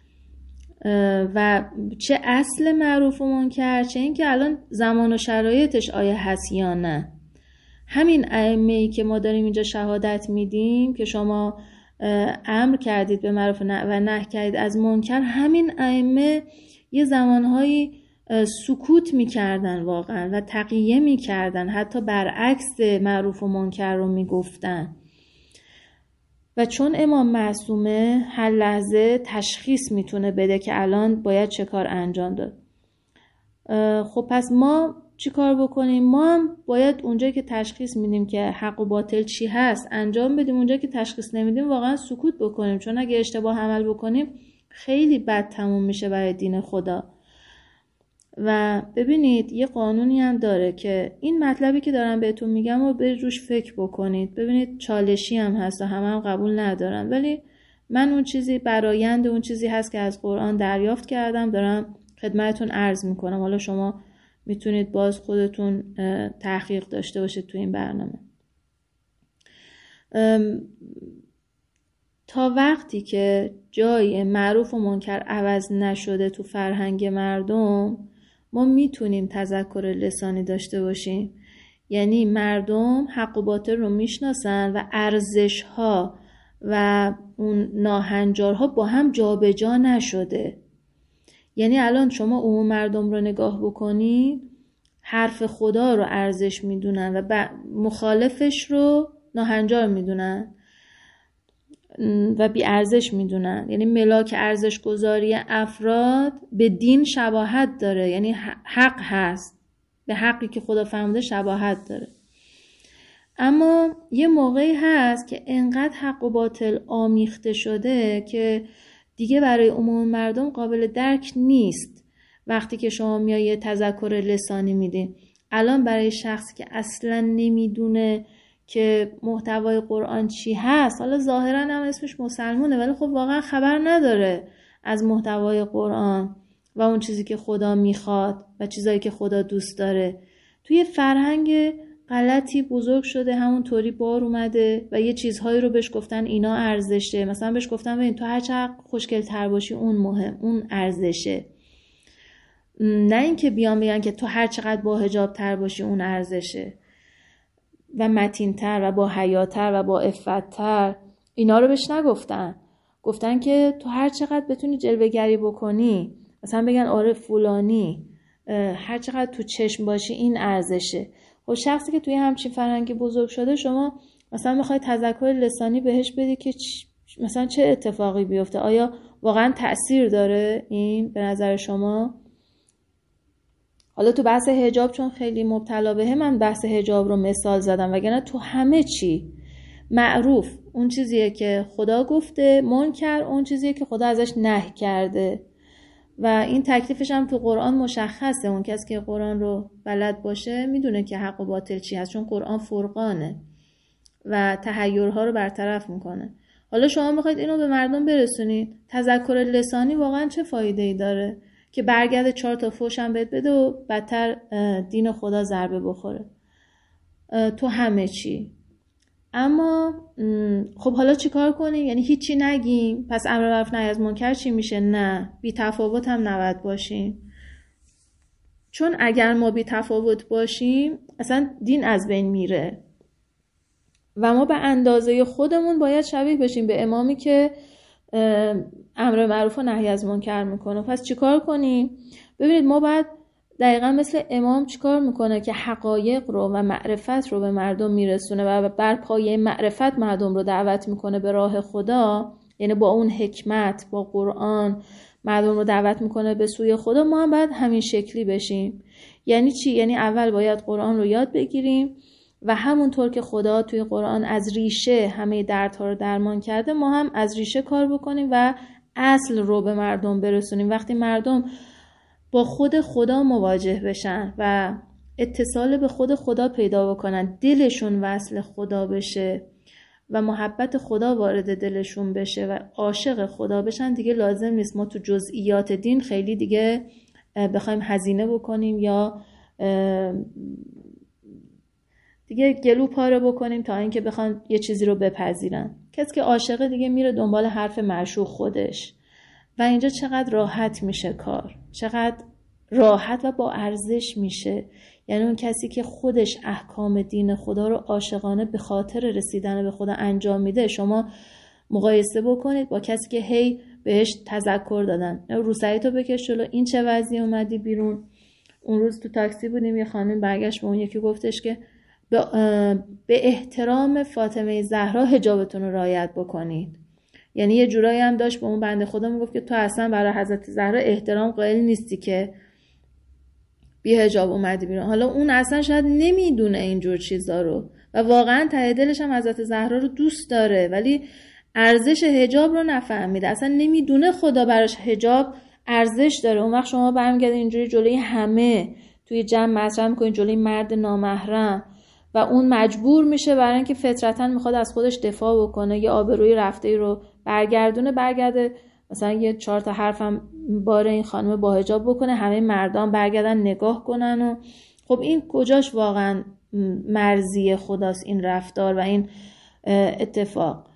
S1: و چه اصل معروف و منکر، چه این که الان زمان و شرایطش آیا هست یا نه. همین ائمه‌ای که ما داریم اینجا شهادت میدیم که شما امر کردید به معروف و نهی کردید از منکر، همین ائمه یه زمانهایی سکوت میکردن واقعا و تقیه میکردن، حتی برعکس معروف و منکر رو میگفتن. و چون امام معصومه هر لحظه تشخیص میتونه بده که الان باید چه کار انجام داد. خب پس ما چی کار بکنیم؟ ما هم باید اونجایی که تشخیص میدیم که حق و باطل چی هست انجام بدیم، اونجایی که تشخیص نمیدیم واقعا سکوت بکنیم، چون اگه اشتباه عمل بکنیم خیلی بد تموم میشه برای دین خدا. و ببینید یه قانونی هم داره که این مطلبی که دارم بهتون میگم و برید روش فکر بکنید. ببینید چالشی هم هست و هم قبول ندارن، ولی من اون چیزی برآیند اون چیزی هست که از قرآن دریافت کردم دارم خدمتتون عرض میکنم. حالا شما میتونید باز خودتون تحقیق داشته باشید تو این برنامه. تا وقتی که جای معروف و منکر عوض نشده تو فرهنگ مردم، ما میتونیم تذکر لسانی داشته باشیم. یعنی مردم حق و باطل رو میشناسن و ارزش‌ها و اون ناهنجارها با هم جابجا نشده. یعنی الان شما عموم مردم رو نگاه بکنید، حرف خدا رو ارزش میدونن و مخالفش رو ناهنجار میدونن و بی ارزش میدونن. یعنی ملاک ارزش گذاری افراد به دین شباهت داره، یعنی حق هست، به حقی که خدا فرموده شباهت داره. اما یه موقعی هست که انقدر حق و باطل آمیخته شده که دیگه برای عموم مردم قابل درک نیست. وقتی که شما میای تذکر لسانی میدین، الان برای شخصی که اصلا نمیدونه که محتوای قرآن چی هست، حالا ظاهرا هم اسمش مسلمونه ولی خب واقعا خبر نداره از محتوای قرآن و اون چیزی که خدا میخواد و چیزایی که خدا دوست داره، توی فرهنگ غلطی بزرگ شده، همون طوری بار اومده و یه چیزهایی رو بهش گفتن اینا ارزشه. مثلا بهش گفتن ببین تو هر چقدر خوشگل تر باشی اون مهم، اون ارزشه. نه اینکه بیان بگن که تو هر چقدر با حجاب تر باشی اون ارزشه و متین تر و با حیا تر و با عفت تر. اینا رو بهش نگفتن. گفتن که تو هر چقدر بتونی جلوه گری بکنی، مثلا بگن آره فلانی هر چقدر تو چشم باشی این ارزشه. خب شخصی که توی همچین فرهنگی بزرگ شده، شما مثلا میخوای تذکر لسانی بهش بدی که مثلا چه اتفاقی بیفته؟ آیا واقعا تأثیر داره این به نظر شما؟ حالا تو بحث حجاب چون خیلی مبتلا بهه من بحث حجاب رو مثال زدم، وگرنه تو همه چی معروف اون چیزیه که خدا گفته، منکر اون چیزیه که خدا ازش نهی کرده و این تکلیفش هم تو قرآن مشخصه. اون کسی که قرآن رو بلد باشه میدونه که حق و باطل چی هست، چون قرآن فرقانه و تحیرها رو برطرف میکنه. حالا شما میخواید اینو به مردم برسونید، تذکر لسانی واقعا چه فایده‌ای داره که برگرده 4 تا فحش هم بهت بده و بدتر دین خدا ضربه بخوره تو همه چی. اما خب حالا چی کار کنیم؟ یعنی هیچی نگیم پس امر معروف نهی از منکر چی میشه؟ نه، بی تفاوت هم نباید باشیم. چون اگر ما بی تفاوت باشیم اصلا دین از بین میره و ما به اندازه خودمون باید شبیه بشیم به امامی که امر معروف و نهی از منکر میکنه. پس چیکار کنیم؟ ببینید ما باید دقیقا مثل امام چیکار میکنه که حقایق رو و معرفت رو به مردم میرسونه و بر پایه معرفت مردم رو دعوت میکنه به راه خدا. یعنی با اون حکمت، با قرآن مردم رو دعوت میکنه به سوی خدا. ما هم باید همین شکلی بشیم. یعنی چی؟ یعنی اول باید قرآن رو یاد بگیریم و همونطور که خدا توی قرآن از ریشه همه دردها رو درمان کرده، ما هم از ریشه کار بکنیم و اصل رو به مردم برسونیم. وقتی مردم با خود خدا مواجه بشن و اتصال به خود خدا پیدا بکنن، دلشون وصل خدا بشه و محبت خدا وارد دلشون بشه و عاشق خدا بشن، دیگه لازم نیست ما تو جزئیات دین خیلی دیگه بخوایم هزینه بکنیم یا دیگه گلو پاره بکنیم تا اینکه بخوان یه چیزی رو بپذیرن. کسی که عاشقه دیگه میره دنبال حرف معشوق خودش و اینجا چقدر راحت میشه کار، چقدر راحت و با ارزش میشه. یعنی اون کسی که خودش احکام دین خدا رو عاشقانه به خاطر رسیدن به خدا انجام میده، شما مقایسه بکنید با کسی که هی بهش تذکر دادن روسری تو بکش جلو، این چه وضعی اومدی بیرون. اون روز تو تاکسی بودیم، یه خانم برگشت به اون یکی گفتش که به احترام فاطمه زهرا حجابتون رو رعایت بکنید. یعنی یه جورایی هم داشت به اون بنده خدا میگفت که تو اصلا برای حضرت زهرا احترام قائل نیستی که بی حجاب اومدی بیرون. حالا اون اصلا شاید نمیدونه اینجور چیزا رو و واقعا ته دلش هم حضرت زهرا رو دوست داره، ولی ارزش حجاب رو نفهمیده، اصلا نمیدونه خدا براش حجاب ارزش داره. اون وقت شما برمیگردید اینجوری جلوی همه توی جمع مطرح میکنید، جلوی مرد نامحرم، و اون مجبور میشه برای اینکه فطرتاً میخواد از خودش دفاع بکنه یا آبروی رفته رو برگرده مثلا یه 4 تا حرفم باره این خانم با حجاب بکنه، همه مردان برگردن نگاه کنن. و خب این کجاش واقعا مرضی خداست این رفتار و این اتفاق؟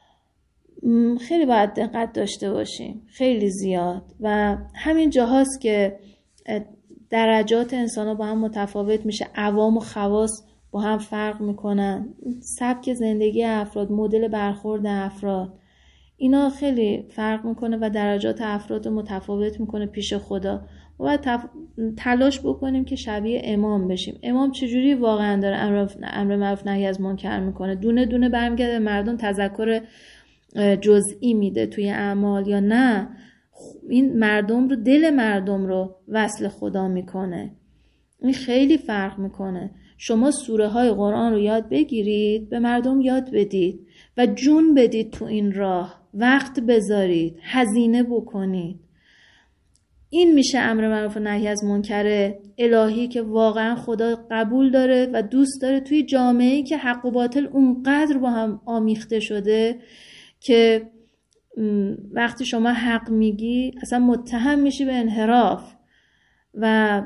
S1: خیلی باید دقت داشته باشیم، خیلی زیاد. و همین جاهاست که درجات انسان ها با هم متفاوت میشه، عوام و خواص با هم فرق میکنن، سبک زندگی افراد، مدل برخورد افراد، اینا خیلی فرق میکنه و درجات افراد متفاوت میکنه پیش خدا. ما باید تلاش بکنیم که شبیه امام بشیم. امام چجوری واقعا داره امر معروف نهی از منکر میکنه؟ دونه دونه برمیگرده مردم تذکر جزئی میده توی اعمال، یا نه این مردم رو، دل مردم رو وصل خدا میکنه؟ این خیلی فرق میکنه. شما سوره های قرآن رو یاد بگیرید، به مردم یاد بدید و جون بدید تو این راه، وقت بذارید، هزینه بکنید. این میشه امر معروف و نهی از منکر الهی که واقعا خدا قبول داره و دوست داره توی جامعه‌ای که حق و باطل اونقدر با هم آمیخته شده که وقتی شما حق میگی اصلا متهم میشی به انحراف. و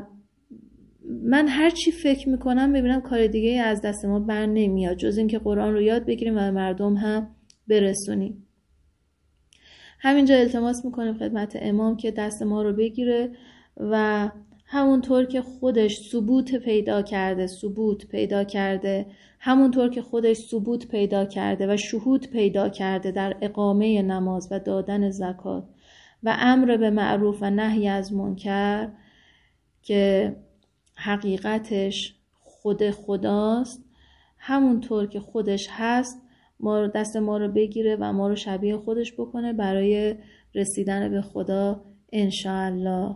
S1: من هر چی فکر میکنم ببینم کار دیگه از دست ما بر نمیاد جز این که قرآن رو یاد بگیریم و مردم هم برسونیم. همینجا التماس میکنیم خدمت امام که دست ما رو بگیره و همونطور که خودش ثبوت پیدا کرده، همونطور که خودش ثبوت پیدا کرده و شهود پیدا کرده در اقامه نماز و دادن زکات و امر به معروف و نهی از منکر که حقیقتش خود خداست، همونطور که خودش هست ما رو، دست ما رو بگیره و ما رو شبیه خودش بکنه برای رسیدن به خدا انشاءالله،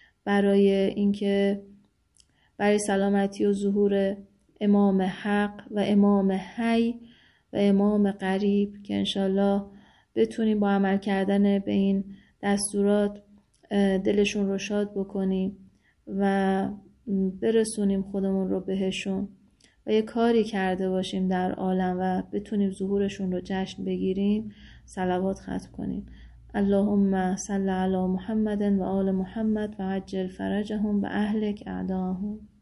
S1: برای سلامتی و ظهور امام حق و امام حی و امام غریب که انشاءالله بتونیم با عمل کردن به این دستورات دلشون رو شاد بکنیم و برسونیم خودمون رو بهشون و یه کاری کرده باشیم در عالم و بتونیم ظهورشون رو جشن بگیریم. صلوات ختم کنیم. اللهم صل علی محمد و آل محمد و عجل فرجهم و اهلک اعداهم.